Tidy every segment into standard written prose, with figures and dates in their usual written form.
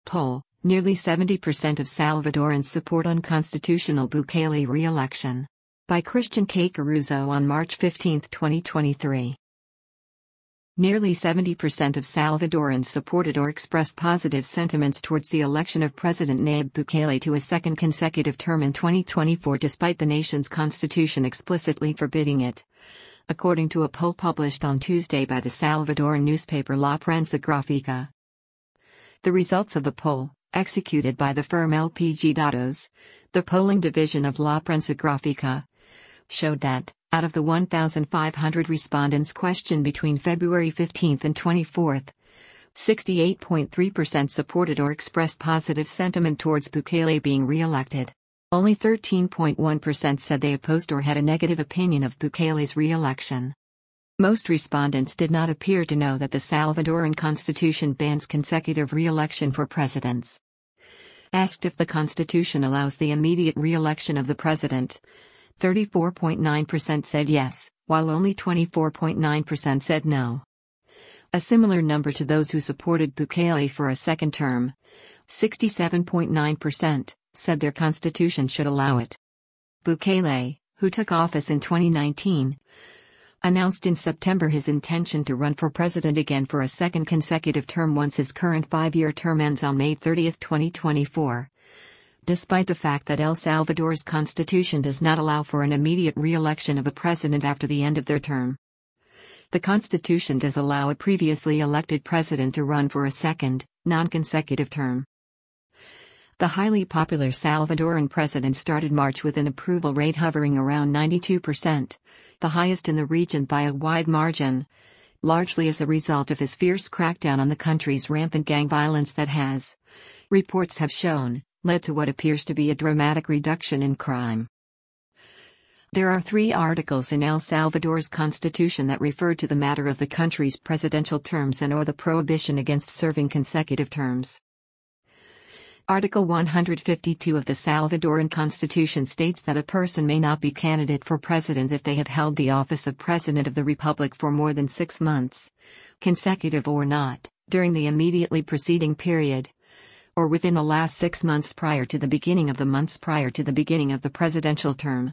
poll, nearly 70% of Salvadorans support unconstitutional Bukele re-election. By Christian K. Caruso on March 15, 2023. Nearly 70% of Salvadorans supported or expressed positive sentiments towards the election of President Nayib Bukele to a second consecutive term in 2024 despite the nation's constitution explicitly forbidding it, according to a poll published on Tuesday by the Salvadoran newspaper La Prensa Gráfica. The results of the poll, executed by the firm LPG Datos, the polling division of La Prensa Gráfica, showed that, out of the 1,500 respondents questioned between February 15 and 24, 68.3% supported or expressed positive sentiment towards Bukele being re-elected. Only 13.1% said they opposed or had a negative opinion of Bukele's re-election. Most respondents did not appear to know that the Salvadoran constitution bans consecutive re-election for presidents. Asked if the constitution allows the immediate re-election of the president, 34.9% said yes, while only 24.9% said no. A similar number to those who supported Bukele for a second term, 67.9%, said their constitution should allow it. Bukele, who took office in 2019, announced in September his intention to run for president again for a second consecutive term once his current 5-year term ends on May 30, 2024. Despite the fact that El Salvador's constitution does not allow for an immediate re-election of a president after the end of their term. The constitution does allow a previously elected president to run for a second, non-consecutive term. The highly popular Salvadoran president started March with an approval rate hovering around 92%, the highest in the region by a wide margin, largely as a result of his fierce crackdown on the country's rampant gang violence that has, reports have shown, led to what appears to be a dramatic reduction in crime. There are 3 articles in El Salvador's constitution that refer to the matter of the country's presidential terms and/or the prohibition against serving consecutive terms. Article 152 of the Salvadoran Constitution states that a person may not be candidate for president if they have held the office of President of the Republic for more than 6 months, consecutive or not, during the immediately preceding period, or within the last 6 months prior to the beginning of the months prior to the beginning of the presidential term.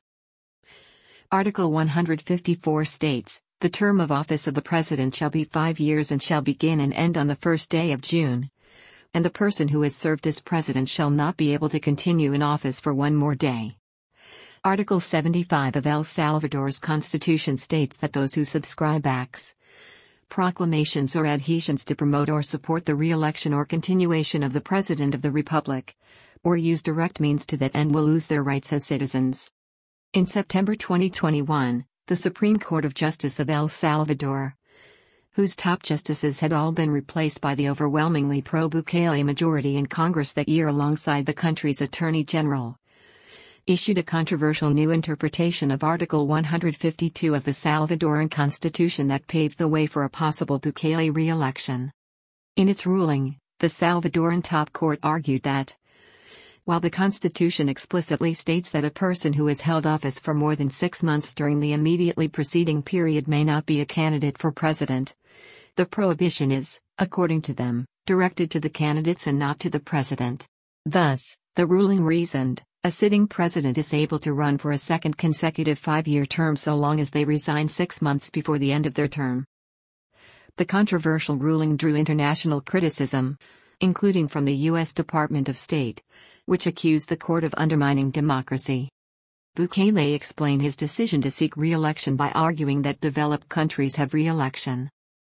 Article 154 states, the term of office of the president shall be 5 years and shall begin and end on the first day of June, and the person who has served as president shall not be able to continue in office for one more day. Article 75 of El Salvador's constitution states that those who subscribe acts, proclamations or adhesions to promote or support the re-election or continuation of the President of the Republic, or use direct means to that end will lose their rights as citizens. In September 2021, the Supreme Court of Justice of El Salvador, whose top justices had all been replaced by the overwhelmingly pro-Bukele majority in Congress that year alongside the country's Attorney General, issued a controversial new interpretation of Article 152 of the Salvadoran Constitution that paved the way for a possible Bukele re-election. In its ruling, the Salvadoran top court argued that, while the Constitution explicitly states that a person who has held office for more than 6 months during the immediately preceding period may not be a candidate for president, the prohibition is, according to them, directed to the candidates and not to the president. Thus, the ruling reasoned, a sitting president is able to run for a second consecutive 5-year term so long as they resign 6 months before the end of their term. The controversial ruling drew international criticism, including from the U.S. Department of State, which accused the court of undermining democracy. Bukele explained his decision to seek re-election by arguing that developed countries have re-election.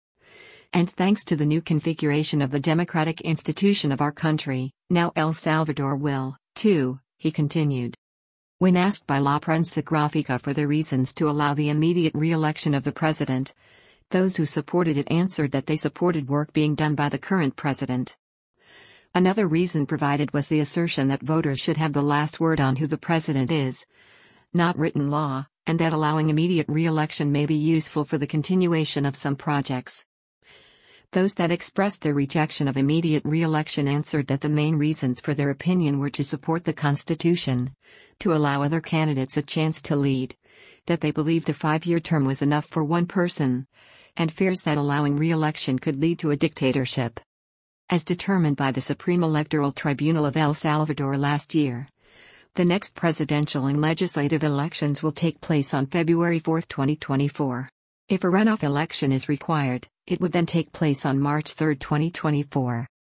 And thanks to the new configuration of the democratic institution of our country, now El Salvador will, too, he continued. When asked by La Prensa Gráfica for the reasons to allow the immediate re-election of the president, those who supported it answered that they supported work being done by the current president. Another reason provided was the assertion that voters should have the last word on who the president is, not written law, and that allowing immediate re-election may be useful for the continuation of some projects. Those that expressed their rejection of immediate re-election answered that the main reasons for their opinion were to support the Constitution, to allow other candidates a chance to lead, that they believed a 5-year term was enough for one person, and fears that allowing re-election could lead to a dictatorship. as determined by the Supreme Electoral Tribunal of El Salvador last year. The next presidential and legislative elections will take place on February 4, 2024. If a runoff election is required, it would then take place on March 3, 2024.